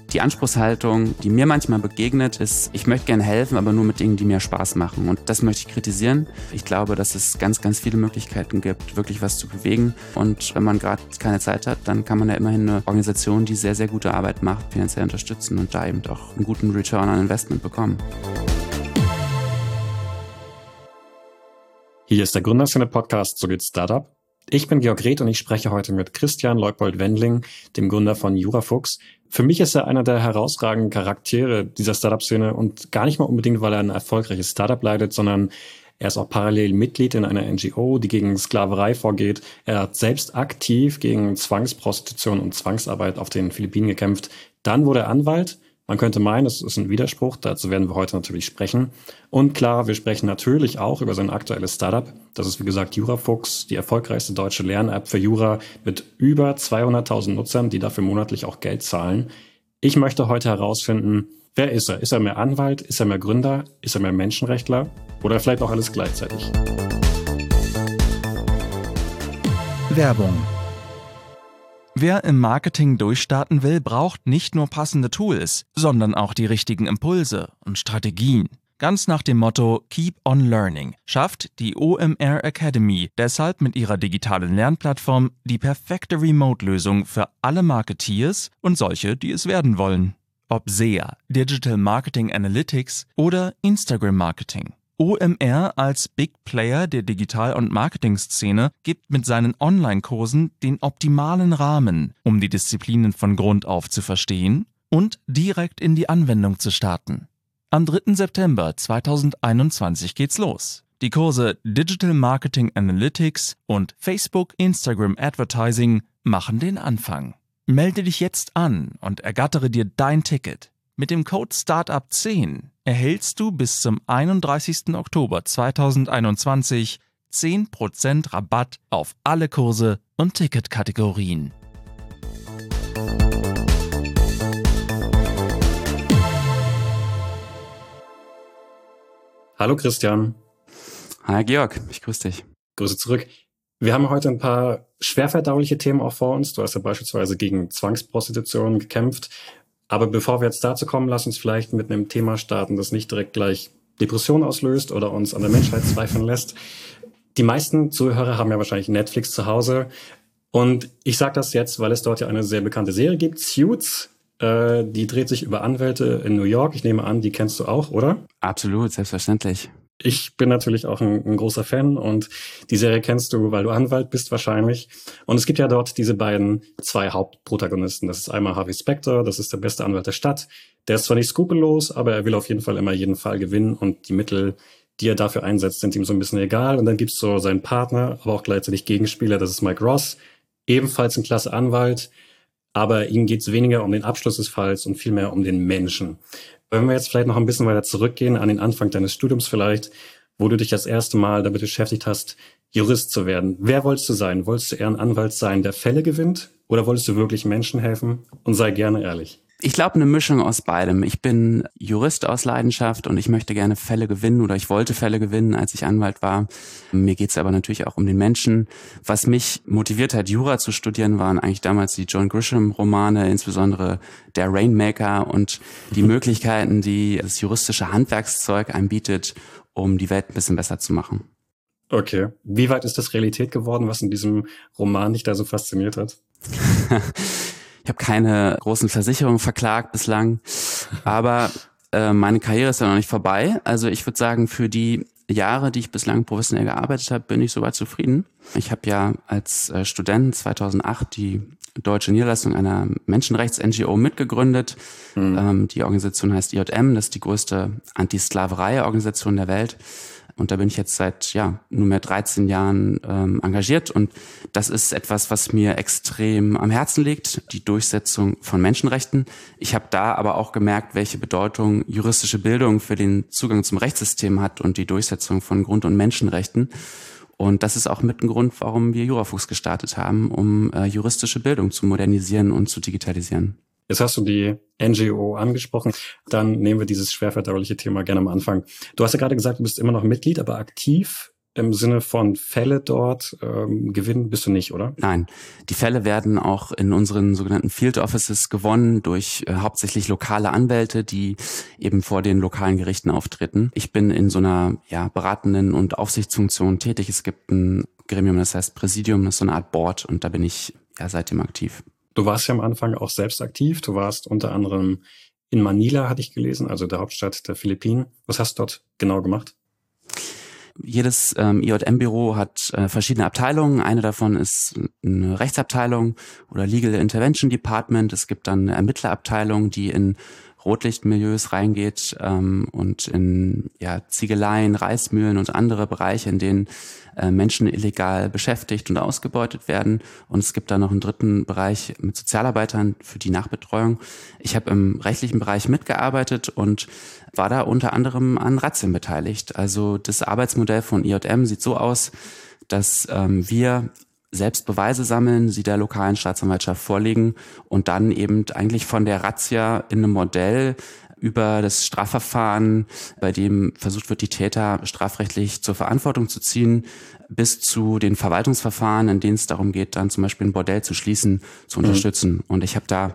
Die Anspruchshaltung, die mir manchmal begegnet, ist, ich möchte gerne helfen, aber nur mit Dingen, die mir Spaß machen. Und das möchte ich kritisieren. Ich glaube, dass es ganz, ganz viele Möglichkeiten gibt, wirklich was zu bewegen. Und wenn man gerade keine Zeit hat, dann kann man ja immerhin eine Organisation, die sehr, sehr gute Arbeit macht, finanziell unterstützen und da eben auch einen guten Return on Investment bekommen. Hier ist der Gründerszene-Podcast So geht Startup. Ich bin Georg Reth und ich spreche heute mit Christian Leupold-Wendling, dem Gründer von Jurafuchs. Für mich ist er einer der herausragenden Charaktere dieser Startup-Szene und gar nicht mal unbedingt, weil er ein erfolgreiches Startup leitet, sondern er ist auch parallel Mitglied in einer NGO, die gegen Sklaverei vorgeht. Er hat selbst aktiv gegen Zwangsprostitution und Zwangsarbeit auf den Philippinen gekämpft. Dann wurde er Anwalt. Man könnte meinen, es ist ein Widerspruch, dazu werden wir heute natürlich sprechen. Und klar, wir sprechen natürlich auch über sein aktuelles Startup. Das ist wie gesagt Jurafuchs, die erfolgreichste deutsche Lern-App für Jura mit über 200.000 Nutzern, die dafür monatlich auch Geld zahlen. Ich möchte heute herausfinden, wer ist er? Ist er mehr Anwalt? Ist er mehr Gründer? Ist er mehr Menschenrechtler? Oder vielleicht auch alles gleichzeitig? Werbung. Wer im Marketing durchstarten will, braucht nicht nur passende Tools, sondern auch die richtigen Impulse und Strategien. Ganz nach dem Motto Keep on Learning schafft die OMR Academy deshalb mit ihrer digitalen Lernplattform die perfekte Remote-Lösung für alle Marketeers und solche, die es werden wollen. Ob SEA, Digital Marketing Analytics oder Instagram Marketing. OMR als Big Player der Digital- und Marketing-Szene gibt mit seinen Online-Kursen den optimalen Rahmen, um die Disziplinen von Grund auf zu verstehen und direkt in die Anwendung zu starten. Am 3. September 2021 geht's los. Die Kurse Digital Marketing Analytics und Facebook-Instagram Advertising machen den Anfang. Melde dich jetzt an und ergattere dir dein Ticket. Mit dem Code STARTUP10 erhältst du bis zum 31. Oktober 2021 10% Rabatt auf alle Kurse und Ticketkategorien. Hallo Christian. Hi Georg, ich grüße dich. Grüße zurück. Wir haben heute ein paar schwerverdauliche Themen auch vor uns. Du hast ja beispielsweise gegen Zwangsprostitution gekämpft. Aber bevor wir jetzt dazu kommen, lass uns vielleicht mit einem Thema starten, das nicht direkt gleich Depression auslöst oder uns an der Menschheit zweifeln lässt. Die meisten Zuhörer haben ja wahrscheinlich Netflix zu Hause. Und ich sage das jetzt, weil es dort ja eine sehr bekannte Serie gibt, Suits. Die dreht sich über Anwälte in New York. Ich nehme an, die kennst du auch, oder? Absolut, selbstverständlich. Ich bin natürlich auch ein großer Fan und die Serie kennst du, weil du Anwalt bist wahrscheinlich. Und es gibt ja dort diese zwei Hauptprotagonisten. Das ist einmal Harvey Specter, das ist der beste Anwalt der Stadt. Der ist zwar nicht skrupellos, aber er will auf jeden Fall immer jeden Fall gewinnen und die Mittel, die er dafür einsetzt, sind ihm so ein bisschen egal. Und dann gibt's so seinen Partner, aber auch gleichzeitig Gegenspieler, das ist Mike Ross, ebenfalls ein klasse Anwalt. Aber ihm geht's weniger um den Abschluss des Falls und vielmehr um den Menschen. Wenn wir jetzt vielleicht noch ein bisschen weiter zurückgehen, an den Anfang deines Studiums vielleicht, wo du dich das erste Mal damit beschäftigt hast, Jurist zu werden. Wer wolltest du sein? Wolltest du eher ein Anwalt sein, der Fälle gewinnt? Oder wolltest du wirklich Menschen helfen? Und sei gerne ehrlich. Ich glaube, eine Mischung aus beidem. Ich bin Jurist aus Leidenschaft und ich möchte gerne Fälle gewinnen oder ich wollte Fälle gewinnen, als ich Anwalt war. Mir geht's aber natürlich auch um den Menschen. Was mich motiviert hat, Jura zu studieren, waren eigentlich damals die John Grisham-Romane, insbesondere der Rainmaker und die Möglichkeiten, die das juristische Handwerkszeug einem bietet, um die Welt ein bisschen besser zu machen. Okay. Wie weit ist das Realität geworden, was in diesem Roman dich da so fasziniert hat? Ich habe keine großen Versicherungen verklagt bislang, aber meine Karriere ist ja noch nicht vorbei. Also ich würde sagen, für die Jahre, die ich bislang professionell gearbeitet habe, bin ich soweit zufrieden. Ich habe ja als Student 2008 die deutsche Niederlassung einer Menschenrechts-NGO mitgegründet. Die Organisation heißt IJM, das ist die größte Anti-Sklaverei-Organisation der Welt. Und da bin ich jetzt seit nunmehr 13 Jahren engagiert. Und das ist etwas, was mir extrem am Herzen liegt, die Durchsetzung von Menschenrechten. Ich habe da aber auch gemerkt, welche Bedeutung juristische Bildung für den Zugang zum Rechtssystem hat und die Durchsetzung von Grund- und Menschenrechten. Und das ist auch mit ein Grund, warum wir Jurafuchs gestartet haben, um juristische Bildung zu modernisieren und zu digitalisieren. Jetzt hast du die NGO angesprochen. Dann nehmen wir dieses schwerverdauliche Thema gerne am Anfang. Du hast ja gerade gesagt, du bist immer noch Mitglied, aber aktiv im Sinne von Fälle dort gewinnen bist du nicht, oder? Nein, die Fälle werden auch in unseren sogenannten Field Offices gewonnen durch hauptsächlich lokale Anwälte, die eben vor den lokalen Gerichten auftreten. Ich bin in so einer beratenden und Aufsichtsfunktion tätig. Es gibt ein Gremium, das heißt Präsidium, das ist so eine Art Board und da bin ich seitdem aktiv. Du warst ja am Anfang auch selbst aktiv. Du warst unter anderem in Manila, hatte ich gelesen, also der Hauptstadt der Philippinen. Was hast du dort genau gemacht? Jedes IJM-Büro hat verschiedene Abteilungen. Eine davon ist eine Rechtsabteilung oder Legal Intervention Department. Es gibt dann eine Ermittlerabteilung, die in Rotlichtmilieus reingeht und in Ziegeleien, Reismühlen und andere Bereiche, in denen Menschen illegal beschäftigt und ausgebeutet werden. Und es gibt da noch einen dritten Bereich mit Sozialarbeitern für die Nachbetreuung. Ich habe im rechtlichen Bereich mitgearbeitet und war da unter anderem an Razzien beteiligt. Also das Arbeitsmodell von IJM sieht so aus, dass wir selbst Beweise sammeln, sie der lokalen Staatsanwaltschaft vorlegen und dann eben eigentlich von der Razzia in einem Modell über das Strafverfahren, bei dem versucht wird, die Täter strafrechtlich zur Verantwortung zu ziehen, bis zu den Verwaltungsverfahren, in denen es darum geht, dann zum Beispiel ein Bordell zu schließen, zu unterstützen. Und ich habe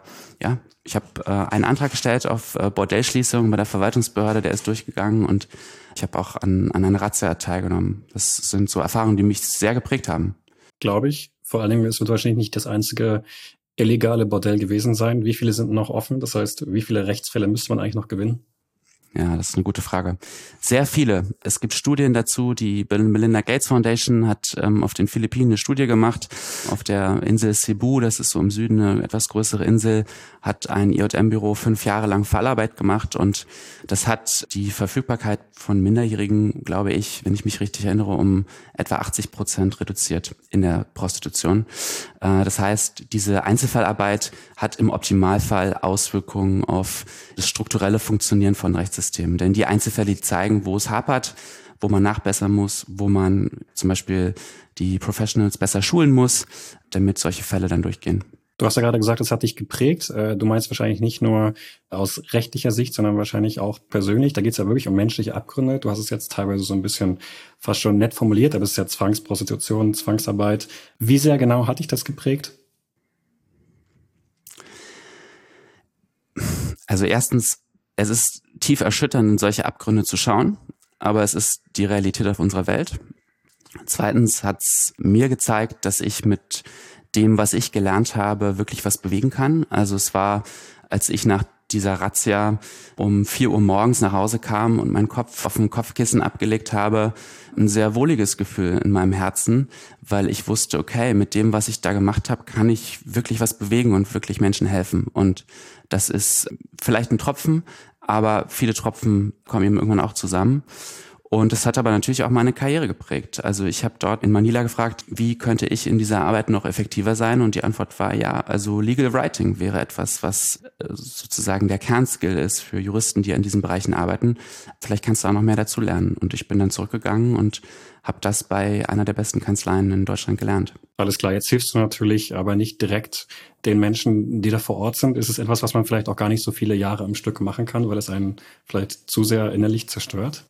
einen Antrag gestellt auf Bordellschließung bei der Verwaltungsbehörde, der ist durchgegangen und ich habe auch an einer Razzia teilgenommen. Das sind so Erfahrungen, die mich sehr geprägt haben. Glaube ich. Vor allen Dingen, es wird wahrscheinlich nicht das einzige illegale Bordell gewesen sein. Wie viele sind noch offen? Das heißt, wie viele Rechtsfälle müsste man eigentlich noch gewinnen? Ja, das ist eine gute Frage. Sehr viele. Es gibt Studien dazu. Die Bill & Melinda Gates Foundation hat auf den Philippinen eine Studie gemacht. Auf der Insel Cebu, das ist so im Süden eine etwas größere Insel, hat ein IJM-Büro 5 Jahre lang Fallarbeit gemacht und das hat die Verfügbarkeit von Minderjährigen, glaube ich, wenn ich mich richtig erinnere, um etwa 80% reduziert in der Prostitution. Das heißt, diese Einzelfallarbeit hat im Optimalfall Auswirkungen auf das strukturelle Funktionieren von Rechtssystemen. Denn die Einzelfälle zeigen, wo es hapert, wo man nachbessern muss, wo man zum Beispiel die Professionals besser schulen muss, damit solche Fälle dann durchgehen. Du hast ja gerade gesagt, es hat dich geprägt. Du meinst wahrscheinlich nicht nur aus rechtlicher Sicht, sondern wahrscheinlich auch persönlich. Da geht es ja wirklich um menschliche Abgründe. Du hast es jetzt teilweise so ein bisschen fast schon nett formuliert, aber es ist ja Zwangsprostitution, Zwangsarbeit. Wie sehr genau hat dich das geprägt? Also erstens, es ist tief erschütternd, in solche Abgründe zu schauen, aber es ist die Realität auf unserer Welt. Zweitens hat es mir gezeigt, dass ich mit dem, was ich gelernt habe, wirklich was bewegen kann. Also es war, als ich nach dieser Razzia um 4 Uhr morgens nach Hause kam und meinen Kopf auf dem Kopfkissen abgelegt habe, ein sehr wohliges Gefühl in meinem Herzen, weil ich wusste, okay, mit dem, was ich da gemacht habe, kann ich wirklich was bewegen und wirklich Menschen helfen. Und das ist vielleicht ein Tropfen, aber viele Tropfen kommen eben irgendwann auch zusammen. Und das hat aber natürlich auch meine Karriere geprägt. Also ich habe dort in Manila gefragt, wie könnte ich in dieser Arbeit noch effektiver sein? Und die Antwort war ja, also Legal Writing wäre etwas, was sozusagen der Kernskill ist für Juristen, die an diesen Bereichen arbeiten. Vielleicht kannst du auch noch mehr dazu lernen. Und ich bin dann zurückgegangen und habe das bei einer der besten Kanzleien in Deutschland gelernt. Alles klar, jetzt hilfst du natürlich aber nicht direkt den Menschen, die da vor Ort sind. Ist es etwas, was man vielleicht auch gar nicht so viele Jahre am Stück machen kann, weil es einen vielleicht zu sehr innerlich zerstört?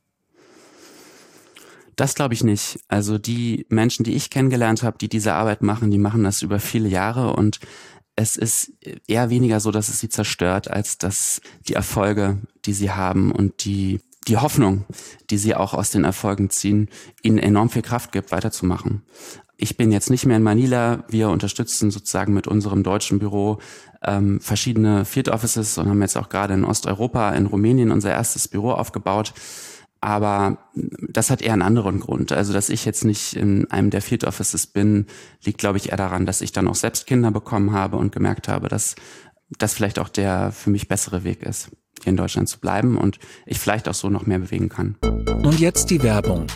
Das glaube ich nicht. Also die Menschen, die ich kennengelernt habe, die diese Arbeit machen, die machen das über viele Jahre und es ist eher weniger so, dass es sie zerstört, als dass die Erfolge, die sie haben und die Hoffnung, die sie auch aus den Erfolgen ziehen, ihnen enorm viel Kraft gibt, weiterzumachen. Ich bin jetzt nicht mehr in Manila. Wir unterstützen sozusagen mit unserem deutschen Büro verschiedene Field Offices und haben jetzt auch gerade in Osteuropa, in Rumänien, unser erstes Büro aufgebaut. Aber das hat eher einen anderen Grund. Also, dass ich jetzt nicht in einem der Field Offices bin, liegt, glaube ich, eher daran, dass ich dann auch selbst Kinder bekommen habe und gemerkt habe, dass das vielleicht auch der für mich bessere Weg ist, hier in Deutschland zu bleiben und ich vielleicht auch so noch mehr bewegen kann. Und jetzt die Werbung.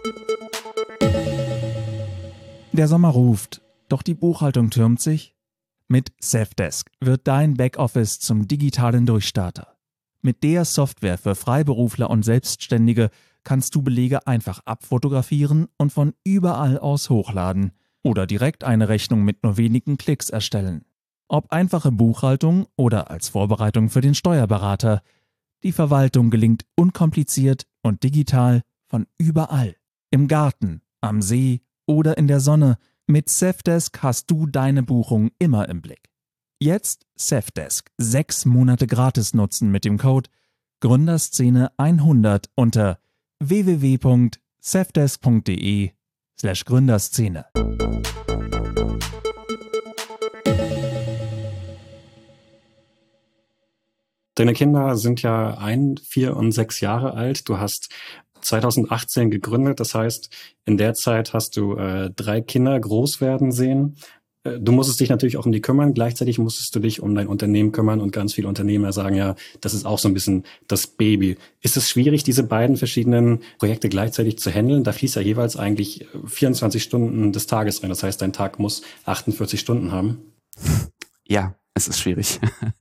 Der Sommer ruft, doch die Buchhaltung türmt sich? Mit Safdesk wird dein Backoffice zum digitalen Durchstarter. Mit der Software für Freiberufler und Selbstständige kannst du Belege einfach abfotografieren und von überall aus hochladen oder direkt eine Rechnung mit nur wenigen Klicks erstellen. Ob einfache Buchhaltung oder als Vorbereitung für den Steuerberater, die Verwaltung gelingt unkompliziert und digital von überall. Im Garten, am See oder in der Sonne, mit Safdesk hast du deine Buchung immer im Blick. Jetzt Safdesk 6 Monate gratis nutzen mit dem Code Gründerszene 100 unter www.safdesk.de/Gründerszene. Deine Kinder sind ja 1, 4 und 6 Jahre alt. Du hast 2018 gegründet. Das heißt, in der Zeit hast du 3 Kinder groß werden sehen. Du musstest dich natürlich auch um die kümmern. Gleichzeitig musstest du dich um dein Unternehmen kümmern. Und ganz viele Unternehmer sagen ja, das ist auch so ein bisschen das Baby. Ist es schwierig, diese beiden verschiedenen Projekte gleichzeitig zu handeln? Da fließt ja jeweils eigentlich 24 Stunden des Tages rein. Das heißt, dein Tag muss 48 Stunden haben. Ja, es ist schwierig.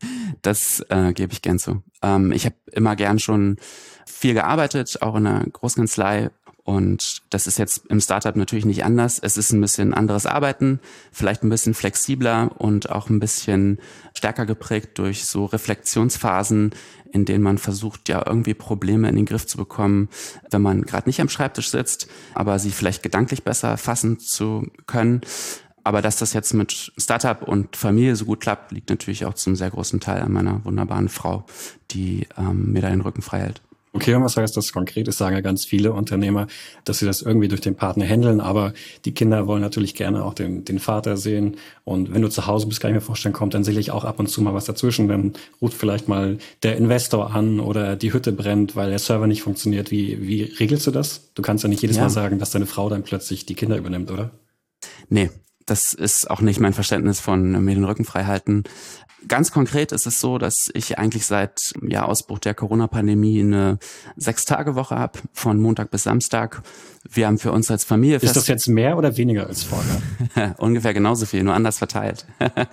Das gebe ich gern zu. Ich habe immer gern schon viel gearbeitet, auch in einer Großkanzlei. Und das ist jetzt im Startup natürlich nicht anders. Es ist ein bisschen anderes Arbeiten, vielleicht ein bisschen flexibler und auch ein bisschen stärker geprägt durch so Reflexionsphasen, in denen man versucht, ja irgendwie Probleme in den Griff zu bekommen, wenn man gerade nicht am Schreibtisch sitzt, aber sie vielleicht gedanklich besser fassen zu können. Aber dass das jetzt mit Startup und Familie so gut klappt, liegt natürlich auch zum sehr großen Teil an meiner wunderbaren Frau, die mir da den Rücken frei hält. Okay, und was heißt das konkret? Es sagen ja ganz viele Unternehmer, dass sie das irgendwie durch den Partner handeln, aber die Kinder wollen natürlich gerne auch den Vater sehen. Und wenn du zu Hause bist, kann ich mir vorstellen, kommt dann sicherlich auch ab und zu mal was dazwischen. Dann ruft vielleicht mal der Investor an oder die Hütte brennt, weil der Server nicht funktioniert. Wie regelst du das? Du kannst ja nicht jedes Mal sagen, dass deine Frau dann plötzlich die Kinder übernimmt, oder? Nee, das ist auch nicht mein Verständnis von mir den Rücken frei halten. Ganz konkret ist es so, dass ich eigentlich seit Ausbruch der Corona-Pandemie eine 6-Tage-Woche habe, von Montag bis Samstag. Wir haben für uns als Familie Ist das jetzt mehr oder weniger als vorher? Ungefähr genauso viel, nur anders verteilt.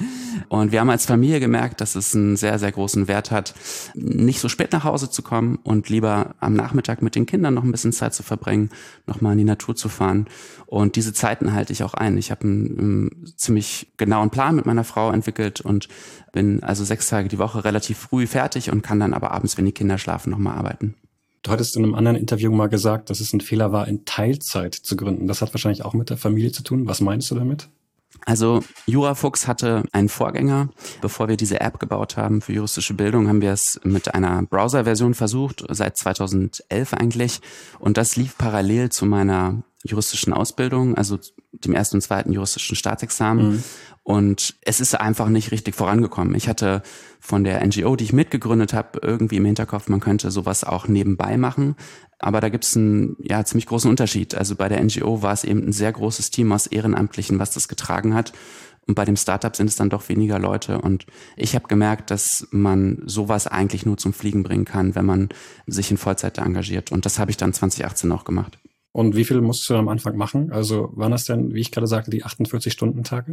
Und wir haben als Familie gemerkt, dass es einen sehr, sehr großen Wert hat, nicht so spät nach Hause zu kommen und lieber am Nachmittag mit den Kindern noch ein bisschen Zeit zu verbringen, nochmal in die Natur zu fahren. Und diese Zeiten halte ich auch ein. Ich habe einen ziemlich genauen Plan mit meiner Frau entwickelt und bin also 6 Tage die Woche relativ früh fertig und kann dann aber abends, wenn die Kinder schlafen, nochmal arbeiten. Du hattest in einem anderen Interview mal gesagt, dass es ein Fehler war, in Teilzeit zu gründen. Das hat wahrscheinlich auch mit der Familie zu tun. Was meinst du damit? Also Jurafuchs hatte einen Vorgänger. Bevor wir diese App gebaut haben für juristische Bildung, haben wir es mit einer Browser-Version versucht, seit 2011 eigentlich. Und das lief parallel zu meiner juristischen Ausbildung, also dem 1. und 2. juristischen Staatsexamen. Mhm. Und es ist einfach nicht richtig vorangekommen. Ich hatte von der NGO, die ich mitgegründet habe, irgendwie im Hinterkopf, man könnte sowas auch nebenbei machen. Aber da gibt es einen ziemlich großen Unterschied. Also bei der NGO war es eben ein sehr großes Team aus Ehrenamtlichen, was das getragen hat. Und bei dem Startup sind es dann doch weniger Leute. Und ich habe gemerkt, dass man sowas eigentlich nur zum Fliegen bringen kann, wenn man sich in Vollzeit da engagiert. Und das habe ich dann 2018 auch gemacht. Und wie viel musst du am Anfang machen? Also waren das denn, wie ich gerade sagte, die 48-Stunden-Tage?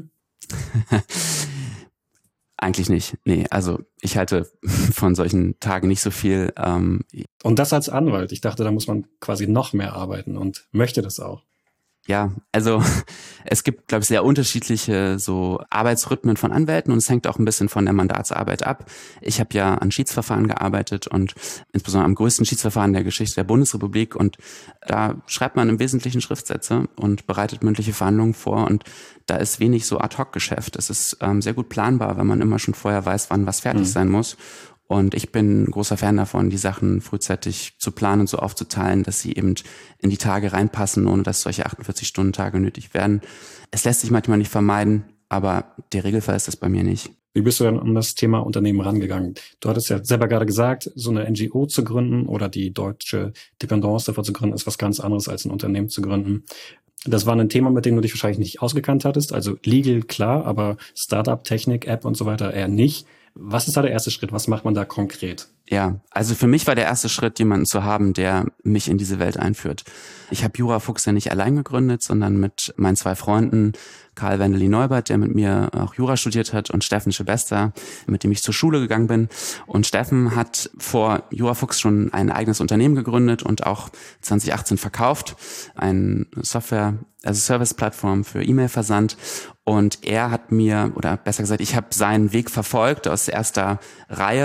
Eigentlich nicht. Nee, also ich halte von solchen Tagen nicht so viel. Und das als Anwalt? Ich dachte, da muss man quasi noch mehr arbeiten und möchte das auch. Ja, also es gibt, glaube ich, sehr unterschiedliche so Arbeitsrhythmen von Anwälten und es hängt auch ein bisschen von der Mandatsarbeit ab. Ich habe ja an Schiedsverfahren gearbeitet und insbesondere am größten Schiedsverfahren der Geschichte der Bundesrepublik und da schreibt man im Wesentlichen Schriftsätze und bereitet mündliche Verhandlungen vor und da ist wenig so Ad-Hoc-Geschäft. Es ist sehr gut planbar, wenn man immer schon vorher weiß, wann was fertig sein muss. Und ich bin ein großer Fan davon, die Sachen frühzeitig zu planen und so aufzuteilen, dass sie eben in die Tage reinpassen, ohne dass solche 48-Stunden-Tage nötig werden. Es lässt sich manchmal nicht vermeiden, aber der Regelfall ist das bei mir nicht. Wie bist du denn an das Thema Unternehmen rangegangen? Du hattest ja selber gerade gesagt, so eine NGO zu gründen oder die deutsche Dependance davor zu gründen, ist was ganz anderes als ein Unternehmen zu gründen. Das war ein Thema, mit dem du dich wahrscheinlich nicht ausgekannt hattest. Also legal klar, aber Startup, Technik, App und so weiter eher nicht. Was ist da der erste Schritt? Was macht man da konkret? Ja, also für mich war der erste Schritt, jemanden zu haben, der mich in diese Welt einführt. Ich habe Jurafuchs ja nicht allein gegründet, sondern mit meinen 2 Freunden, Karl Wendeli Neubert, der mit mir auch Jura studiert hat, und Steffen Schebester, mit dem ich zur Schule gegangen bin. Und Steffen hat vor Jurafuchs schon ein eigenes Unternehmen gegründet und auch 2018 verkauft, eine Software-as-a-Service-Plattform für E-Mail-Versand. Und er hat mir, oder besser gesagt, ich habe seinen Weg verfolgt aus erster Reihe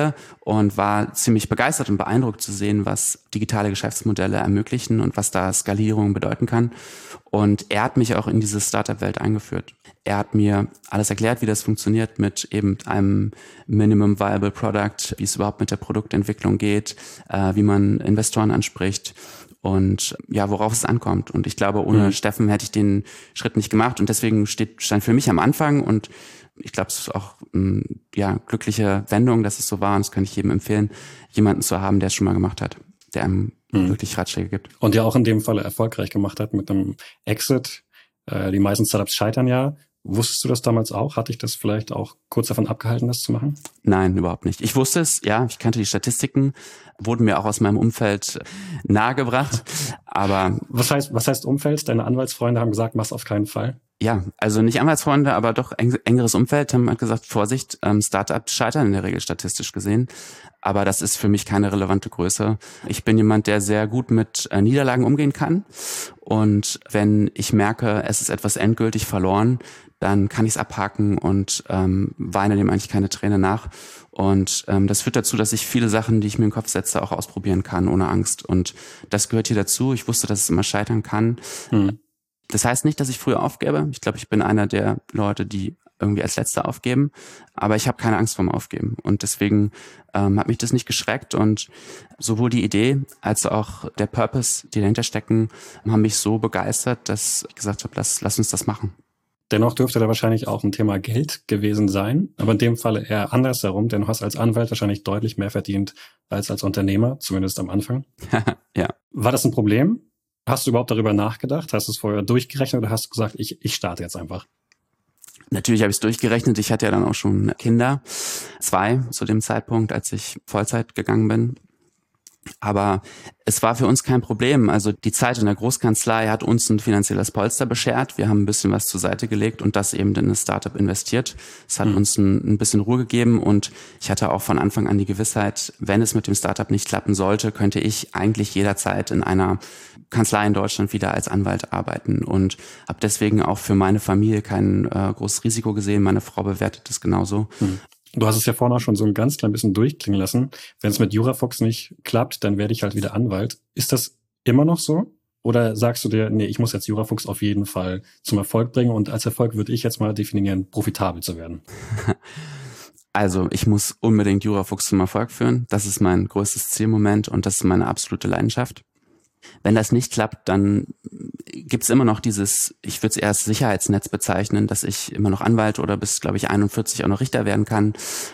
und war ziemlich begeistert und beeindruckt zu sehen, was digitale Geschäftsmodelle ermöglichen und was da Skalierung bedeuten kann. Und er hat mich auch in diese Startup-Welt eingeführt. Er hat mir alles erklärt, wie das funktioniert mit eben einem Minimum Viable Product, wie es überhaupt mit der Produktentwicklung geht, wie man Investoren anspricht und ja, worauf es ankommt. Und ich glaube, ohne Steffen hätte ich den Schritt nicht gemacht und deswegen stand für mich am Anfang und ich glaube, es ist auch glückliche Wendung, dass es so war und das kann ich jedem empfehlen, jemanden zu haben, der es schon mal gemacht hat, der einem wirklich Ratschläge gibt. Und ja auch in dem Falle erfolgreich gemacht hat mit einem Exit. Die meisten Startups scheitern ja. Wusstest du das damals auch? Hatte ich das vielleicht auch kurz davon abgehalten, das zu machen? Nein, überhaupt nicht. Ich wusste es, ja, ich kannte die Statistiken, wurden mir auch aus meinem Umfeld nahegebracht, aber... Was heißt Umfeld? Deine Anwaltsfreunde haben gesagt, mach's auf keinen Fall? Ja, also nicht Anwaltsfreunde, aber doch engeres Umfeld haben gesagt, Vorsicht, Startups scheitern in der Regel statistisch gesehen. Aber das ist für mich keine relevante Größe. Ich bin jemand, der sehr gut mit Niederlagen umgehen kann. Und wenn ich merke, es ist etwas endgültig verloren, dann kann ich es abhaken und weine dem eigentlich keine Träne nach. Und das führt dazu, dass ich viele Sachen, die ich mir in den Kopf setze, auch ausprobieren kann, ohne Angst. Und das gehört hier dazu. Ich wusste, dass es immer scheitern kann. Das heißt nicht, dass ich früher aufgebe. Ich glaube, ich bin einer der Leute, die irgendwie als Letzter aufgeben. Aber ich habe keine Angst vorm Aufgeben. Und deswegen hat mich das nicht geschreckt. Und sowohl die Idee als auch der Purpose, die dahinter stecken, haben mich so begeistert, dass ich gesagt habe, lass uns das machen. Dennoch dürfte da wahrscheinlich auch ein Thema Geld gewesen sein. Aber in dem Falle eher andersherum, denn du hast als Anwalt wahrscheinlich deutlich mehr verdient als Unternehmer, zumindest am Anfang. Ja. War das ein Problem? Hast du überhaupt darüber nachgedacht? Hast du es vorher durchgerechnet oder hast du gesagt, ich starte jetzt einfach? Natürlich habe ich es durchgerechnet. Ich hatte ja dann auch schon Kinder, 2 zu dem Zeitpunkt, als ich Vollzeit gegangen bin. Aber es war für uns kein Problem. Also die Zeit in der Großkanzlei hat uns ein finanzielles Polster beschert. Wir haben ein bisschen was zur Seite gelegt und das eben in ein Startup investiert. Es hat uns ein bisschen Ruhe gegeben und ich hatte auch von Anfang an die Gewissheit, wenn es mit dem Startup nicht klappen sollte, könnte ich eigentlich jederzeit in einer Kanzlei in Deutschland wieder als Anwalt arbeiten und habe deswegen auch für meine Familie kein großes Risiko gesehen. Meine Frau bewertet das genauso. Du hast es ja vorhin auch schon so ein ganz klein bisschen durchklingen lassen. Wenn es mit Jurafox nicht klappt, dann werde ich halt wieder Anwalt. Ist das immer noch so? Oder sagst du dir, nee, ich muss jetzt Jurafox auf jeden Fall zum Erfolg bringen und als Erfolg würde ich jetzt mal definieren, profitabel zu werden? Also ich muss unbedingt Jurafox zum Erfolg führen. Das ist mein größtes Ziel im Moment und das ist meine absolute Leidenschaft. Wenn das nicht klappt, dann gibt's immer noch dieses, ich würde es eher als Sicherheitsnetz bezeichnen, dass ich immer noch Anwalt oder bis, glaube ich, 41 auch noch Richter werden kann.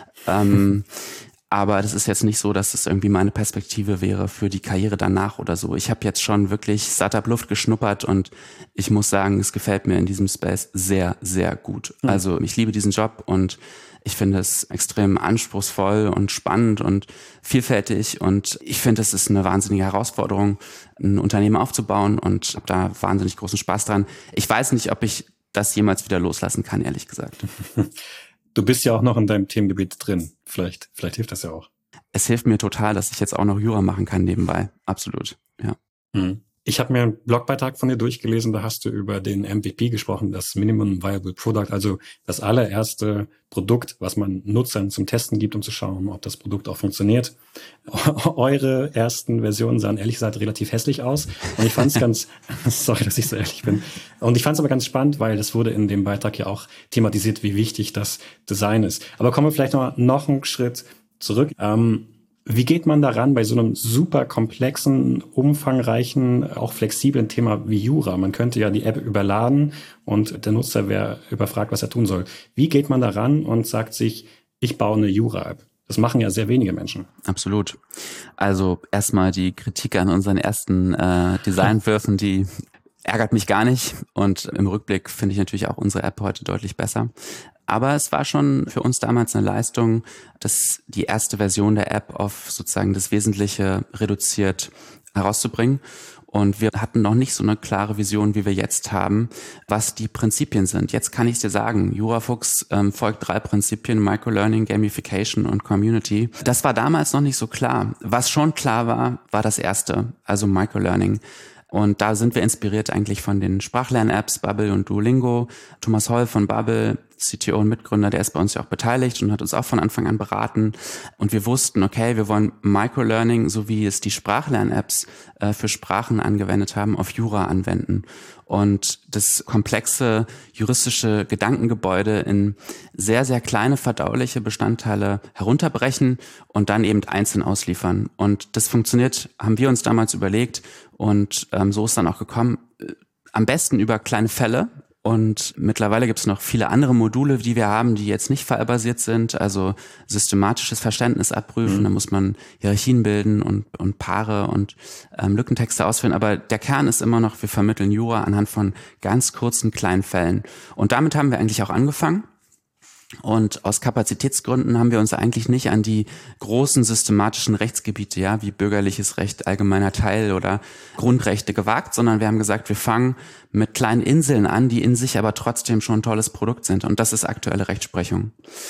Aber das ist jetzt nicht so, dass es irgendwie meine Perspektive wäre für die Karriere danach oder so. Ich habe jetzt schon wirklich Startup-Luft geschnuppert und ich muss sagen, es gefällt mir in diesem Space sehr, sehr gut. Also ich liebe diesen Job und ich finde es extrem anspruchsvoll und spannend und vielfältig und ich finde, es ist eine wahnsinnige Herausforderung, ein Unternehmen aufzubauen und habe da wahnsinnig großen Spaß dran. Ich weiß nicht, ob ich das jemals wieder loslassen kann, ehrlich gesagt. Du bist ja auch noch in deinem Themengebiet drin. Vielleicht hilft das ja auch. Es hilft mir total, dass ich jetzt auch noch Jura machen kann nebenbei. Absolut, ja. Ich habe mir einen Blogbeitrag von dir durchgelesen, da hast du über den MVP gesprochen, das Minimum Viable Product, also das allererste Produkt, was man Nutzern zum Testen gibt, um zu schauen, ob das Produkt auch funktioniert. Eure ersten Versionen sahen ehrlich gesagt relativ hässlich aus und ich fand es ganz, sorry, dass ich so ehrlich bin, und ich fand es aber ganz spannend, weil das wurde in dem Beitrag ja auch thematisiert, wie wichtig das Design ist. Aber kommen wir vielleicht noch einen Schritt zurück. Wie geht man daran bei so einem super komplexen, umfangreichen, auch flexiblen Thema wie Jura? Man könnte ja die App überladen und der Nutzer wäre überfragt, was er tun soll. Wie geht man daran und sagt sich, ich baue eine Jura-App? Das machen ja sehr wenige Menschen. Absolut. Also erstmal die Kritik an unseren ersten Designentwürfen, die ärgert mich gar nicht. Und im Rückblick finde ich natürlich auch unsere App heute deutlich besser. Aber es war schon für uns damals eine Leistung, dass die erste Version der App auf sozusagen das Wesentliche reduziert herauszubringen. Und wir hatten noch nicht so eine klare Vision, wie wir jetzt haben, was die Prinzipien sind. Jetzt kann ich es dir sagen, Jurafox folgt 3 Prinzipien, Microlearning, Gamification und Community. Das war damals noch nicht so klar. Was schon klar war, war das erste, also Microlearning. Und da sind wir inspiriert eigentlich von den Sprachlern-Apps Babbel und Duolingo. Thomas Holl von Babbel CTO und Mitgründer, der ist bei uns ja auch beteiligt und hat uns auch von Anfang an beraten. Und wir wussten, okay, wir wollen Microlearning, so wie es die Sprachlern-Apps für Sprachen angewendet haben, auf Jura anwenden. Und das komplexe juristische Gedankengebäude in sehr, sehr kleine verdauliche Bestandteile herunterbrechen und dann eben einzeln ausliefern. Und das funktioniert, haben wir uns damals überlegt, und so ist dann auch gekommen, am besten über kleine Fälle. Und mittlerweile gibt es noch viele andere Module, die wir haben, die jetzt nicht fallbasiert sind, also systematisches Verständnis abprüfen, da muss man Hierarchien bilden und Paare und Lückentexte ausführen, aber der Kern ist immer noch, wir vermitteln Jura anhand von ganz kurzen kleinen Fällen. Und damit haben wir eigentlich auch angefangen. Und aus Kapazitätsgründen haben wir uns eigentlich nicht an die großen systematischen Rechtsgebiete, ja, wie bürgerliches Recht, allgemeiner Teil oder Grundrechte gewagt, sondern wir haben gesagt, wir fangen mit kleinen Inseln an, die in sich aber trotzdem schon ein tolles Produkt sind. Und das ist aktuelle Rechtsprechung.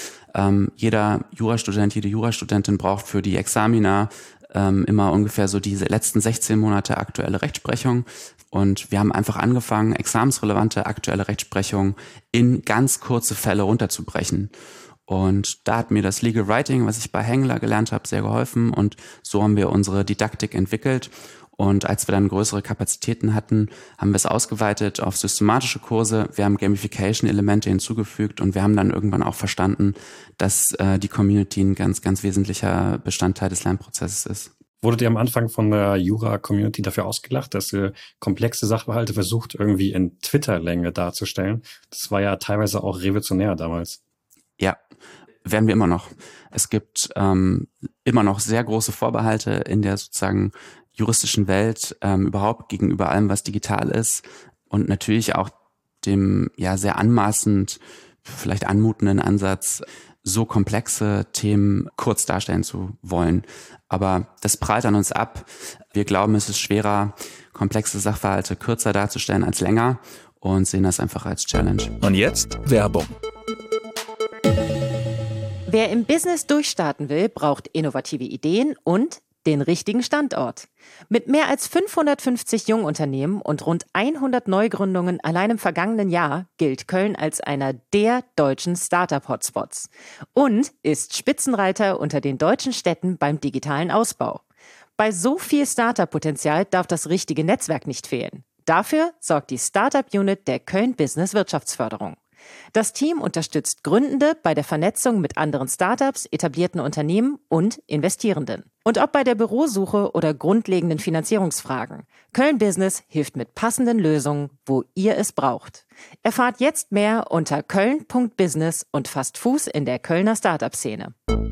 Jeder Jurastudent, jede Jurastudentin braucht für die Examina immer ungefähr so diese letzten 16 Monate aktuelle Rechtsprechung. Und wir haben einfach angefangen, examensrelevante aktuelle Rechtsprechung in ganz kurze Fälle runterzubrechen. Und da hat mir das Legal Writing, was ich bei Hengler gelernt habe, sehr geholfen. Und so haben wir unsere Didaktik entwickelt. Und als wir dann größere Kapazitäten hatten, haben wir es ausgeweitet auf systematische Kurse. Wir haben Gamification-Elemente hinzugefügt und wir haben dann irgendwann auch verstanden, dass die Community ein ganz, ganz wesentlicher Bestandteil des Lernprozesses ist. Wurdet ihr am Anfang von der Jura-Community dafür ausgelacht, dass ihr komplexe Sachverhalte versucht, irgendwie in Twitter-Länge darzustellen? Das war ja teilweise auch revolutionär damals. Ja, werden wir immer noch. Es gibt immer noch sehr große Vorbehalte in der sozusagen juristischen Welt überhaupt gegenüber allem, was digital ist, und natürlich auch dem ja sehr anmaßend, vielleicht anmutenden Ansatz, so komplexe Themen kurz darstellen zu wollen. Aber das prallt an uns ab. Wir glauben, es ist schwerer, komplexe Sachverhalte kürzer darzustellen als länger, und sehen das einfach als Challenge. Und jetzt Werbung. Wer im Business durchstarten will, braucht innovative Ideen und den richtigen Standort. Mit mehr als 550 Jungunternehmen und rund 100 Neugründungen allein im vergangenen Jahr gilt Köln als einer der deutschen Startup-Hotspots und ist Spitzenreiter unter den deutschen Städten beim digitalen Ausbau. Bei so viel Startup-Potenzial darf das richtige Netzwerk nicht fehlen. Dafür sorgt die Startup-Unit der Köln Business Wirtschaftsförderung. Das Team unterstützt Gründende bei der Vernetzung mit anderen Startups, etablierten Unternehmen und Investierenden. Und ob bei der Bürosuche oder grundlegenden Finanzierungsfragen, Köln Business hilft mit passenden Lösungen, wo ihr es braucht. Erfahrt jetzt mehr unter köln.business und fasst Fuß in der Kölner Startup-Szene.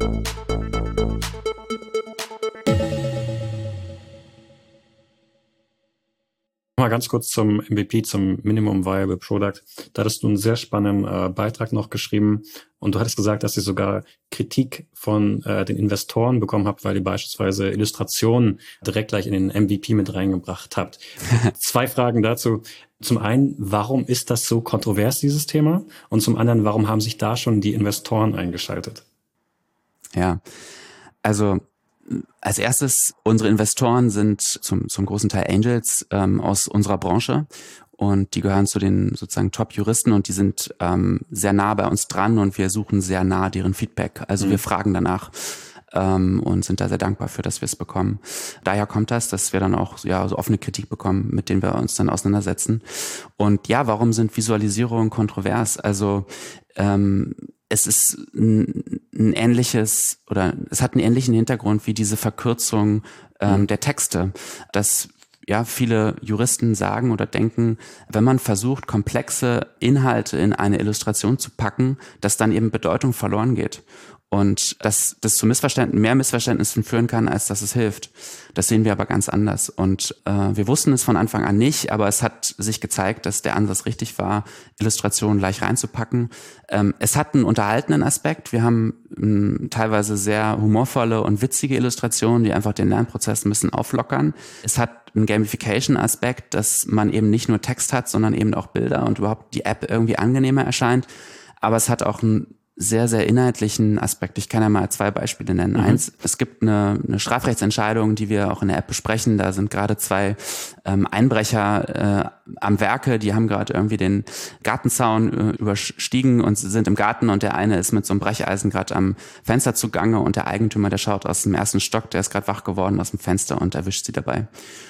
Mal ganz kurz zum MVP, zum Minimum Viable Product. Da hattest du einen sehr spannenden Beitrag noch geschrieben und du hattest gesagt, dass ihr sogar Kritik von den Investoren bekommen habt, weil ihr beispielsweise Illustrationen direkt gleich in den MVP mit reingebracht habt. 2 Fragen dazu. Zum einen, warum ist das so kontrovers, dieses Thema? Und zum anderen, warum haben sich da schon die Investoren eingeschaltet? Ja, also als erstes, unsere Investoren sind zum großen Teil Angels aus unserer Branche, und die gehören zu den sozusagen Top-Juristen, und die sind sehr nah bei uns dran, und wir suchen sehr nah deren Feedback. Also wir fragen danach und sind da sehr dankbar für, dass wir es bekommen. Daher kommt das, dass wir dann auch so offene Kritik bekommen, mit denen wir uns dann auseinandersetzen. Und ja, warum sind Visualisierungen kontrovers? Also es ist ein ähnliches, oder es hat einen ähnlichen Hintergrund wie diese Verkürzung der Texte, dass viele Juristen sagen oder denken, wenn man versucht, komplexe Inhalte in eine Illustration zu packen, dass dann eben Bedeutung verloren geht. Und dass das zu mehr Missverständnissen führen kann, als dass es hilft. Das sehen wir aber ganz anders. Und wir wussten es von Anfang an nicht, aber es hat sich gezeigt, dass der Ansatz richtig war, Illustrationen gleich reinzupacken. Es hat einen unterhaltenden Aspekt. Wir haben teilweise sehr humorvolle und witzige Illustrationen, die einfach den Lernprozess ein bisschen auflockern. Es hat einen Gamification-Aspekt, dass man eben nicht nur Text hat, sondern eben auch Bilder und überhaupt die App irgendwie angenehmer erscheint. Aber es hat auch einen sehr, sehr inhaltlichen Aspekt. Ich kann ja mal 2 Beispiele nennen. Eins, es gibt eine Strafrechtsentscheidung, die wir auch in der App besprechen. Da sind gerade 2 Einbrecher am Werke, die haben gerade irgendwie den Gartenzaun überstiegen und sind im Garten, und der eine ist mit so einem Brecheisen gerade am Fenster zugange, und der Eigentümer, der schaut aus dem 1. Stock, der ist gerade wach geworden aus dem Fenster und erwischt sie dabei.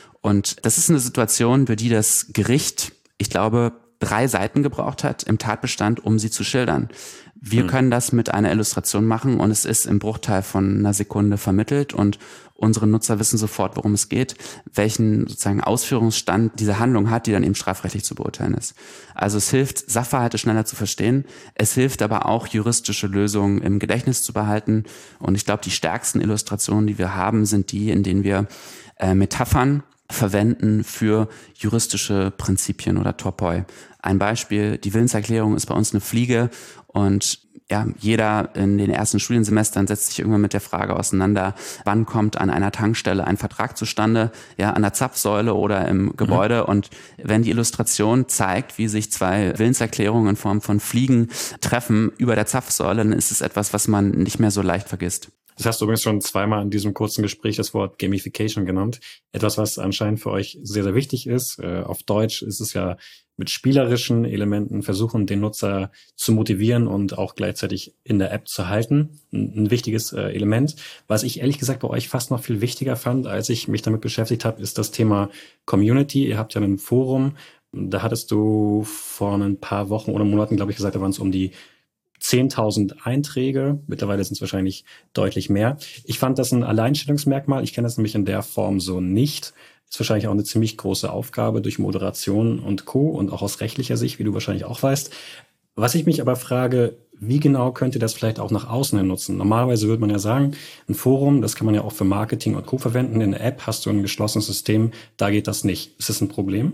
Und das ist eine Situation, für die das Gericht, ich glaube, 3 Seiten gebraucht hat im Tatbestand, um sie zu schildern. Wir können das mit einer Illustration machen, und es ist im Bruchteil von einer Sekunde vermittelt, und unsere Nutzer wissen sofort, worum es geht, welchen sozusagen Ausführungsstand diese Handlung hat, die dann eben strafrechtlich zu beurteilen ist. Also es hilft, Sachverhalte schneller zu verstehen. Es hilft aber auch, juristische Lösungen im Gedächtnis zu behalten. Und ich glaube, die stärksten Illustrationen, die wir haben, sind die, in denen wir Metaphern verwenden für juristische Prinzipien oder Topoi. Ein Beispiel, die Willenserklärung ist bei uns eine Fliege, und ja, jeder in den ersten Studiensemestern setzt sich irgendwann mit der Frage auseinander, wann kommt an einer Tankstelle ein Vertrag zustande, ja, an der Zapfsäule oder im Gebäude. Und wenn die Illustration zeigt, wie sich 2 Willenserklärungen in Form von Fliegen treffen über der Zapfsäule, dann ist es etwas, was man nicht mehr so leicht vergisst. Das hast du übrigens schon 2-mal in diesem kurzen Gespräch das Wort Gamification genannt. Etwas, was anscheinend für euch sehr, sehr wichtig ist. Auf Deutsch ist es ja mit spielerischen Elementen versuchen, den Nutzer zu motivieren und auch gleichzeitig in der App zu halten. Ein wichtiges Element. Was ich ehrlich gesagt bei euch fast noch viel wichtiger fand, als ich mich damit beschäftigt habe, ist das Thema Community. Ihr habt ja ein Forum. Da hattest du vor ein paar Wochen oder Monaten, glaube ich, gesagt, da waren es um die 10.000 Einträge. Mittlerweile sind es wahrscheinlich deutlich mehr. Ich fand das ein Alleinstellungsmerkmal. Ich kenne das nämlich in der Form so nicht. Ist wahrscheinlich auch eine ziemlich große Aufgabe durch Moderation und Co. und auch aus rechtlicher Sicht, wie du wahrscheinlich auch weißt. Was ich mich aber frage, wie genau könnt ihr das vielleicht auch nach außen hin nutzen? Normalerweise würde man ja sagen, ein Forum, das kann man ja auch für Marketing und Co. verwenden. In der App hast du ein geschlossenes System, da geht das nicht. Ist das ein Problem?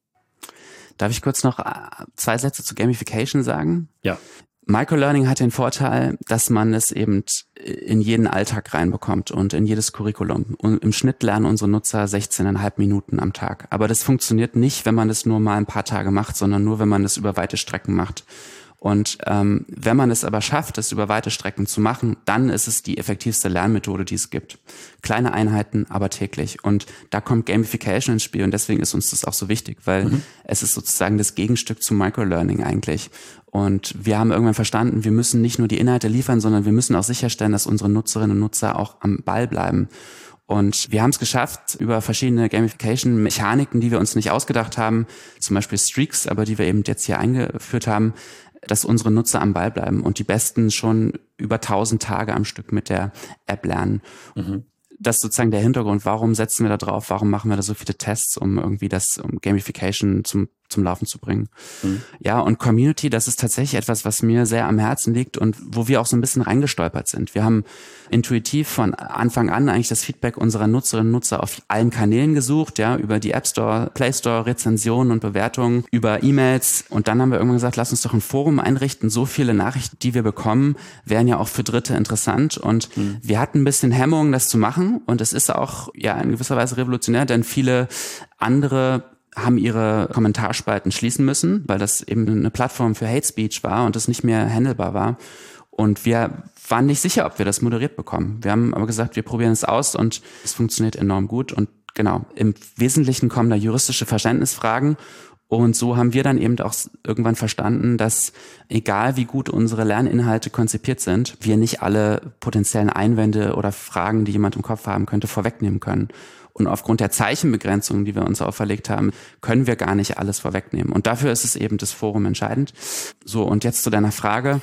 Darf ich kurz noch 2 Sätze zu Gamification sagen? Ja. Microlearning hat den Vorteil, dass man es eben in jeden Alltag reinbekommt und in jedes Curriculum. Und im Schnitt lernen unsere Nutzer 16,5 Minuten am Tag. Aber das funktioniert nicht, wenn man es nur mal ein paar Tage macht, sondern nur, wenn man es über weite Strecken macht. Und wenn man es aber schafft, es über weite Strecken zu machen, dann ist es die effektivste Lernmethode, die es gibt. Kleine Einheiten, aber täglich. Und da kommt Gamification ins Spiel, und deswegen ist uns das auch so wichtig, weil es ist sozusagen das Gegenstück zum Microlearning eigentlich. Und wir haben irgendwann verstanden, wir müssen nicht nur die Inhalte liefern, sondern wir müssen auch sicherstellen, dass unsere Nutzerinnen und Nutzer auch am Ball bleiben. Und wir haben es geschafft, über verschiedene Gamification-Mechaniken, die wir uns nicht ausgedacht haben, zum Beispiel Streaks, aber die wir eben jetzt hier eingeführt haben, dass unsere Nutzer am Ball bleiben und die Besten schon über 1000 Tage am Stück mit der App lernen. Das ist sozusagen der Hintergrund. Warum setzen wir da drauf? Warum machen wir da so viele Tests, um irgendwie um Gamification zum Laufen zu bringen? Ja, und Community, das ist tatsächlich etwas, was mir sehr am Herzen liegt und wo wir auch so ein bisschen reingestolpert sind. Wir haben intuitiv von Anfang an eigentlich das Feedback unserer Nutzerinnen und Nutzer auf allen Kanälen gesucht, ja, über die App Store, Play Store, Rezensionen und Bewertungen, über E-Mails, und dann haben wir irgendwann gesagt, lass uns doch ein Forum einrichten. So viele Nachrichten, die wir bekommen, wären ja auch für Dritte interessant, und wir hatten ein bisschen Hemmung, das zu machen, und es ist auch ja in gewisser Weise revolutionär, denn viele andere haben ihre Kommentarspalten schließen müssen, weil das eben eine Plattform für Hate Speech war und das nicht mehr handelbar war. Und wir waren nicht sicher, ob wir das moderiert bekommen. Wir haben aber gesagt, wir probieren es aus, und es funktioniert enorm gut. Und genau, im Wesentlichen kommen da juristische Verständnisfragen. Und so haben wir dann eben auch irgendwann verstanden, dass egal wie gut unsere Lerninhalte konzipiert sind, wir nicht alle potenziellen Einwände oder Fragen, die jemand im Kopf haben könnte, vorwegnehmen können. Und aufgrund der Zeichenbegrenzung, die wir uns auferlegt haben, können wir gar nicht alles vorwegnehmen. Und dafür ist es eben das Forum entscheidend. So, und jetzt zu deiner Frage.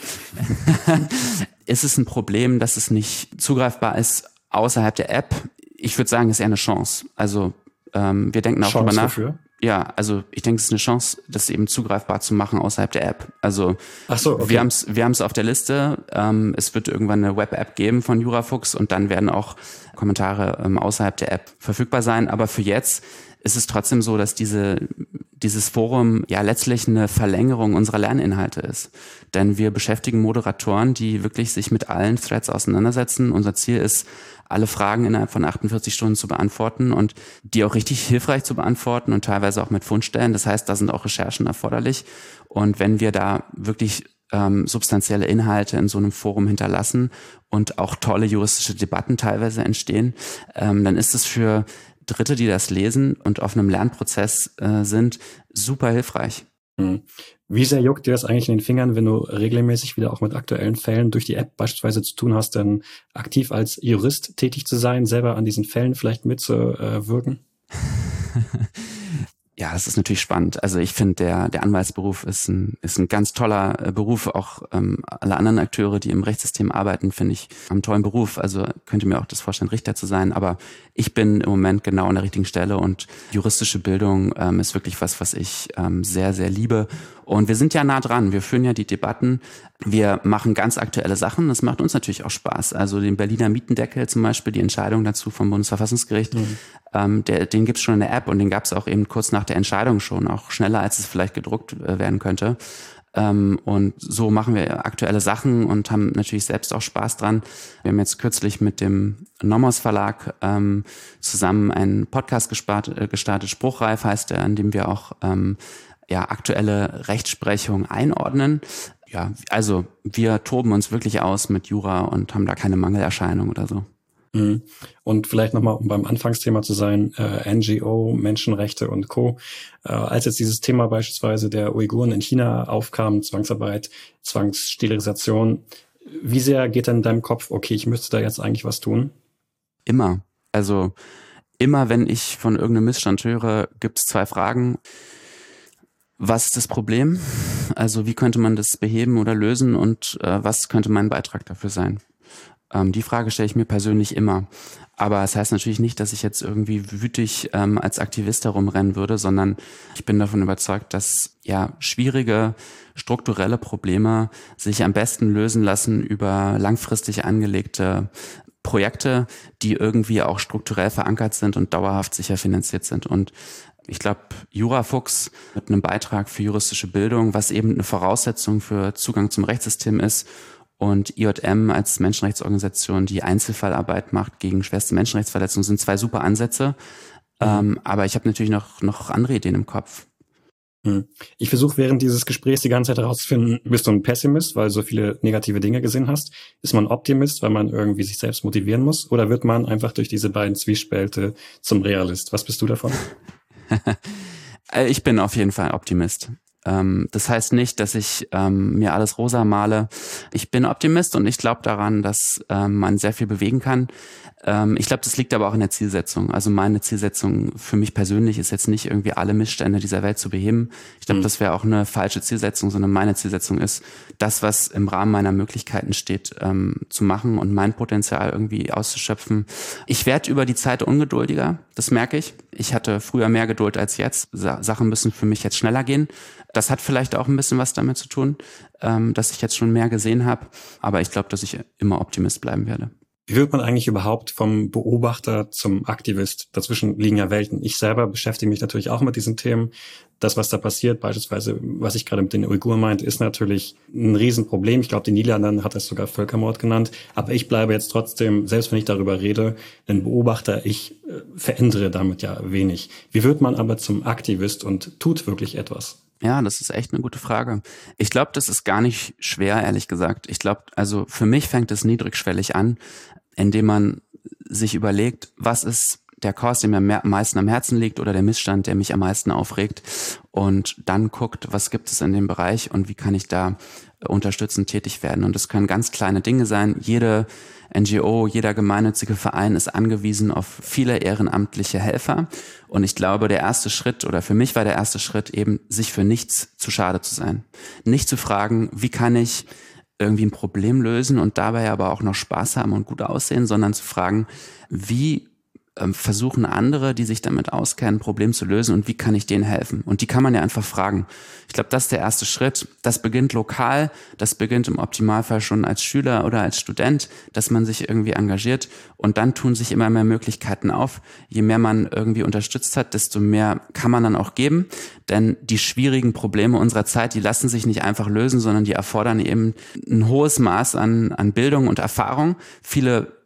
Ist es ein Problem, dass es nicht zugreifbar ist außerhalb der App? Ich würde sagen, es ist eher eine Chance. Also wir denken auch darüber nach. Dafür? Ja, also ich denke, es ist eine Chance, das eben zugreifbar zu machen außerhalb der App. Also ach so, okay. Wir haben es auf der Liste. Es wird irgendwann eine Web-App geben von Jurafuchs, und dann werden auch Kommentare außerhalb der App verfügbar sein. Aber für jetzt ist es trotzdem so, dass dieses Forum ja letztlich eine Verlängerung unserer Lerninhalte ist. Denn wir beschäftigen Moderatoren, die wirklich sich mit allen Threads auseinandersetzen. Unser Ziel ist, alle Fragen innerhalb von 48 Stunden zu beantworten und die auch richtig hilfreich zu beantworten und teilweise auch mit Fundstellen. Das heißt, da sind auch Recherchen erforderlich. Und wenn wir da wirklich substanzielle Inhalte in so einem Forum hinterlassen und auch tolle juristische Debatten teilweise entstehen, dann ist es für Dritte, die das lesen und auf einem Lernprozess sind, super hilfreich. Wie sehr juckt dir das eigentlich in den Fingern, wenn du regelmäßig wieder auch mit aktuellen Fällen durch die App beispielsweise zu tun hast, denn aktiv als Jurist tätig zu sein, selber an diesen Fällen vielleicht mitzuwirken? Ja, das ist natürlich spannend. Also ich finde, der Anwaltsberuf ist ein ganz toller Beruf. Auch alle anderen Akteure, die im Rechtssystem arbeiten, finde ich einen tollen Beruf. Also könnte mir auch das vorstellen, Richter zu sein. Aber ich bin im Moment genau an der richtigen Stelle und juristische Bildung ist wirklich was ich sehr, sehr liebe. Und wir sind ja nah dran. Wir führen ja die Debatten. Wir machen ganz aktuelle Sachen. Das macht uns natürlich auch Spaß. Also den Berliner Mietendeckel zum Beispiel, die Entscheidung dazu vom Bundesverfassungsgericht, den gibt's schon in der App und den gab's auch eben kurz nach der Entscheidung schon, auch schneller, als es vielleicht gedruckt werden könnte. Und so machen wir aktuelle Sachen und haben natürlich selbst auch Spaß dran. Wir haben jetzt kürzlich mit dem Nomos Verlag zusammen einen Podcast gestartet, Spruchreif heißt der, in dem wir auch aktuelle Rechtsprechung einordnen. Ja, also wir toben uns wirklich aus mit Jura und haben da keine Mangelerscheinung oder so. Und vielleicht nochmal, um beim Anfangsthema zu sein, NGO, Menschenrechte und Co. Als jetzt dieses Thema beispielsweise der Uiguren in China aufkam, Zwangsarbeit, Zwangssterilisation, wie sehr geht denn in deinem Kopf, okay, ich müsste da jetzt eigentlich was tun? Immer. Also immer, wenn ich von irgendeinem Missstand höre, gibt es 2 Fragen. Was ist das Problem? Also wie könnte man das beheben oder lösen und was könnte mein Beitrag dafür sein? Die Frage stelle ich mir persönlich immer. Aber es heißt natürlich nicht, dass ich jetzt irgendwie wütig als Aktivist herumrennen würde, sondern ich bin davon überzeugt, dass schwierige strukturelle Probleme sich am besten lösen lassen über langfristig angelegte Projekte, die irgendwie auch strukturell verankert sind und dauerhaft sicher finanziert sind. Und ich glaube, Jurafuchs mit einem Beitrag für juristische Bildung, was eben eine Voraussetzung für Zugang zum Rechtssystem ist, und IJM als Menschenrechtsorganisation, die Einzelfallarbeit macht gegen schwerste Menschenrechtsverletzungen, sind 2 super Ansätze. Aber ich habe natürlich noch andere Ideen im Kopf. Ich versuche während dieses Gesprächs die ganze Zeit herauszufinden, bist du ein Pessimist, weil du so viele negative Dinge gesehen hast? Ist man Optimist, weil man irgendwie sich selbst motivieren muss? Oder wird man einfach durch diese beiden Zwiespälte zum Realist? Was bist du davon? Ich bin auf jeden Fall Optimist. Das heißt nicht, dass ich mir alles rosa male. Ich bin Optimist und ich glaube daran, dass man sehr viel bewegen kann. Ich glaube, das liegt aber auch in der Zielsetzung. Also meine Zielsetzung für mich persönlich ist jetzt nicht irgendwie alle Missstände dieser Welt zu beheben. Ich glaube, das wäre auch eine falsche Zielsetzung, sondern meine Zielsetzung ist, das, was im Rahmen meiner Möglichkeiten steht, zu machen und mein Potenzial irgendwie auszuschöpfen. Ich werde über die Zeit ungeduldiger, das merke ich. Ich hatte früher mehr Geduld als jetzt. Sachen müssen für mich jetzt schneller gehen. Das hat vielleicht auch ein bisschen was damit zu tun, dass ich jetzt schon mehr gesehen habe. Aber ich glaube, dass ich immer Optimist bleiben werde. Wie wird man eigentlich überhaupt vom Beobachter zum Aktivist? Dazwischen liegen ja Welten. Ich selber beschäftige mich natürlich auch mit diesen Themen. Das, was da passiert, beispielsweise, was ich gerade mit den Uiguren meinte, ist natürlich ein Riesenproblem. Ich glaube, die Niederlande hat das sogar Völkermord genannt. Aber ich bleibe jetzt trotzdem, selbst wenn ich darüber rede, ein Beobachter. Ich verändere damit ja wenig. Wie wird man aber zum Aktivist und tut wirklich etwas? Ja, das ist echt eine gute Frage. Ich glaube, das ist gar nicht schwer, ehrlich gesagt. Ich glaube, also für mich fängt es niedrigschwellig an, indem man sich überlegt, was ist der Kurs, der mir am meisten am Herzen liegt oder der Missstand, der mich am meisten aufregt und dann guckt, was gibt es in dem Bereich und wie kann ich da unterstützend tätig werden. Und das können ganz kleine Dinge sein. Jede NGO, jeder gemeinnützige Verein ist angewiesen auf viele ehrenamtliche Helfer. Und ich glaube, der erste Schritt oder für mich war der erste Schritt eben, sich für nichts zu schade zu sein. Nicht zu fragen, wie kann ich irgendwie ein Problem lösen und dabei aber auch noch Spaß haben und gut aussehen, sondern zu fragen, wie versuchen andere, die sich damit auskennen, ein Problem zu lösen und wie kann ich denen helfen? Und die kann man ja einfach fragen. Ich glaube, das ist der erste Schritt. Das beginnt lokal, das beginnt im Optimalfall schon als Schüler oder als Student, dass man sich irgendwie engagiert und dann tun sich immer mehr Möglichkeiten auf. Je mehr man irgendwie unterstützt hat, desto mehr kann man dann auch geben, denn die schwierigen Probleme unserer Zeit, die lassen sich nicht einfach lösen, sondern die erfordern eben ein hohes Maß an Bildung und Erfahrung. Viele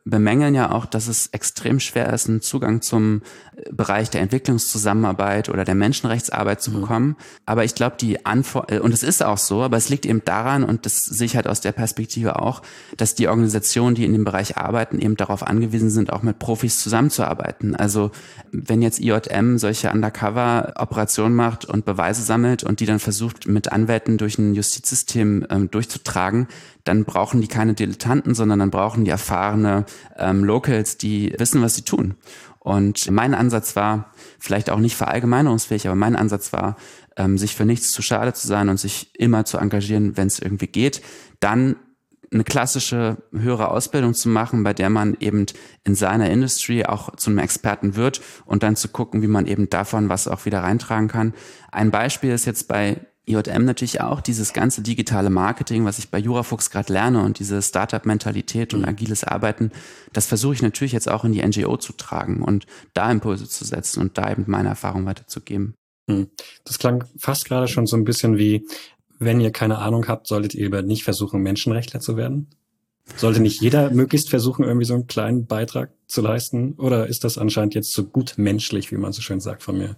bemängeln ja auch, dass es extrem schwer ist, einen Zugang zum Bereich der Entwicklungszusammenarbeit oder der Menschenrechtsarbeit zu bekommen. Aber ich glaube, und es ist auch so, aber es liegt eben daran, und das sehe ich halt aus der Perspektive auch, dass die Organisationen, die in dem Bereich arbeiten, eben darauf angewiesen sind, auch mit Profis zusammenzuarbeiten. Also wenn jetzt IJM solche Undercover-Operationen macht und Beweise sammelt und die dann versucht, mit Anwälten durch ein Justizsystem durchzutragen, dann brauchen die keine Dilettanten, sondern dann brauchen die erfahrene Locals, die wissen, was sie tun. Und mein Ansatz war, vielleicht auch nicht verallgemeinerungsfähig, aber mein Ansatz war, sich für nichts zu schade zu sein und sich immer zu engagieren, wenn es irgendwie geht. Dann eine klassische höhere Ausbildung zu machen, bei der man eben in seiner Industry auch zu einem Experten wird und dann zu gucken, wie man eben davon was auch wieder reintragen kann. Ein Beispiel ist jetzt bei IJM natürlich auch dieses ganze digitale Marketing, was ich bei Jurafuchs gerade lerne, und diese Startup-Mentalität und agiles Arbeiten, das versuche ich natürlich jetzt auch in die NGO zu tragen und da Impulse zu setzen und da eben meine Erfahrung weiterzugeben. Das klang fast gerade schon so ein bisschen wie, wenn ihr keine Ahnung habt, solltet ihr lieber nicht versuchen, Menschenrechtler zu werden? Sollte nicht jeder möglichst versuchen, irgendwie so einen kleinen Beitrag zu leisten? Oder ist das anscheinend jetzt so gut menschlich, wie man so schön sagt von mir?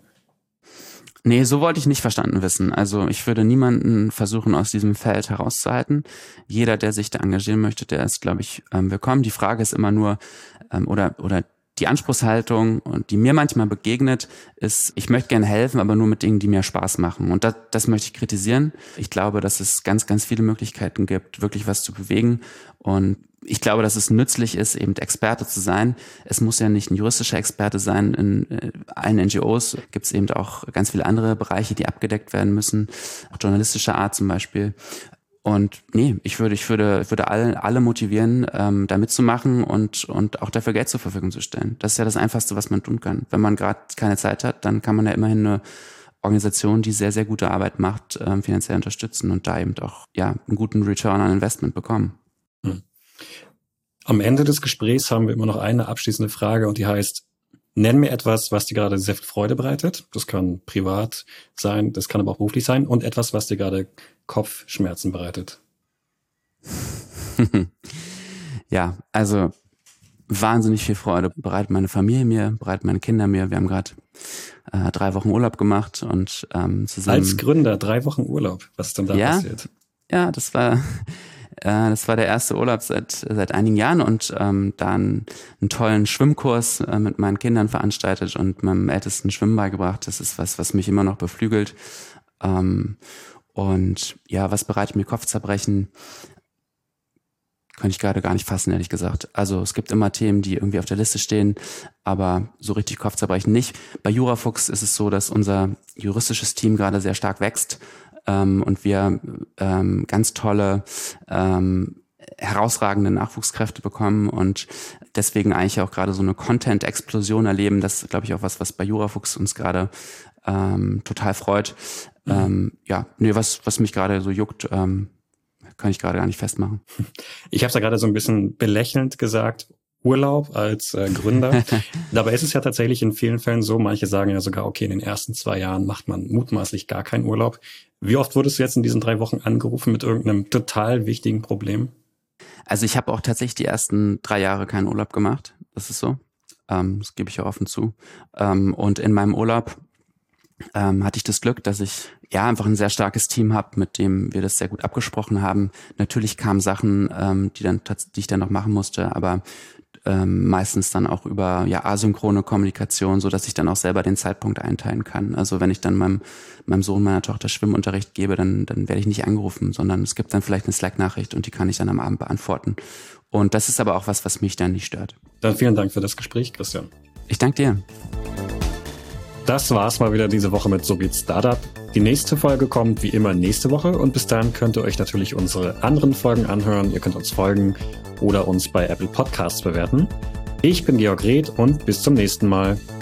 Nee, so wollte ich nicht verstanden wissen. Also ich würde niemanden versuchen, aus diesem Feld herauszuhalten. Jeder, der sich da engagieren möchte, der ist, glaube ich, willkommen. Die Frage ist immer nur, oder die Anspruchshaltung, und die mir manchmal begegnet, ist, ich möchte gerne helfen, aber nur mit Dingen, die mir Spaß machen. Und das möchte ich kritisieren. Ich glaube, dass es ganz, ganz viele Möglichkeiten gibt, wirklich was zu bewegen. Und ich glaube, dass es nützlich ist, eben Experte zu sein. Es muss ja nicht ein juristischer Experte sein. In allen NGOs gibt es eben auch ganz viele andere Bereiche, die abgedeckt werden müssen, auch journalistischer Art zum Beispiel. Und nee, ich würde alle motivieren, da mitzumachen und auch dafür Geld zur Verfügung zu stellen. Das ist ja das Einfachste, was man tun kann. Wenn man gerade keine Zeit hat, dann kann man ja immerhin eine Organisation, die sehr, sehr gute Arbeit macht, finanziell unterstützen und da eben auch einen guten Return on Investment bekommen. Am Ende des Gesprächs haben wir immer noch eine abschließende Frage, und die heißt: Nenn mir etwas, was dir gerade sehr viel Freude bereitet. Das kann privat sein, das kann aber auch beruflich sein, und etwas, was dir gerade Kopfschmerzen bereitet. Ja, also wahnsinnig viel Freude bereitet meine Familie mir, bereiten meine Kinder mir. Wir haben gerade 3 Wochen Urlaub gemacht und zusammen. Als Gründer 3 Wochen Urlaub, was ist denn da passiert? Ja, das war der erste Urlaub seit einigen Jahren, und dann einen tollen Schwimmkurs mit meinen Kindern veranstaltet und meinem ältesten Schwimmen beigebracht. Das ist was mich immer noch beflügelt. Und ja, was bereitet mir Kopfzerbrechen? Könnte ich gerade gar nicht fassen, ehrlich gesagt. Also es gibt immer Themen, die irgendwie auf der Liste stehen, aber so richtig Kopfzerbrechen nicht. Bei Jurafuchs ist es so, dass unser juristisches Team gerade sehr stark wächst. Und wir ganz tolle, herausragende Nachwuchskräfte bekommen und deswegen eigentlich auch gerade so eine Content-Explosion erleben. Das ist, glaube ich, auch was bei Jurafuchs uns gerade total freut. Was mich gerade so juckt, kann ich gerade gar nicht festmachen. Ich habe es ja gerade so ein bisschen belächelnd gesagt, Urlaub als Gründer. Dabei ist es ja tatsächlich in vielen Fällen so, manche sagen ja sogar, okay, in den ersten 2 Jahren macht man mutmaßlich gar keinen Urlaub. Wie oft wurdest du jetzt in diesen 3 Wochen angerufen mit irgendeinem total wichtigen Problem? Also ich habe auch tatsächlich die ersten 3 Jahre keinen Urlaub gemacht. Das ist so. Das gebe ich auch offen zu. Und in meinem Urlaub hatte ich das Glück, dass ich einfach ein sehr starkes Team habe, mit dem wir das sehr gut abgesprochen haben. Natürlich kamen Sachen, die ich dann noch machen musste, aber meistens dann auch über asynchrone Kommunikation, so dass ich dann auch selber den Zeitpunkt einteilen kann. Also wenn ich dann meinem Sohn, meiner Tochter Schwimmunterricht gebe, dann werde ich nicht angerufen, sondern es gibt dann vielleicht eine Slack-Nachricht und die kann ich dann am Abend beantworten. Und das ist aber auch was mich dann nicht stört. Dann vielen Dank für das Gespräch, Christian. Ich danke dir. Das war's mal wieder diese Woche mit So geht's Startup. Die nächste Folge kommt wie immer nächste Woche, und bis dahin könnt ihr euch natürlich unsere anderen Folgen anhören. Ihr könnt uns folgen oder uns bei Apple Podcasts bewerten. Ich bin Georg Reth und bis zum nächsten Mal.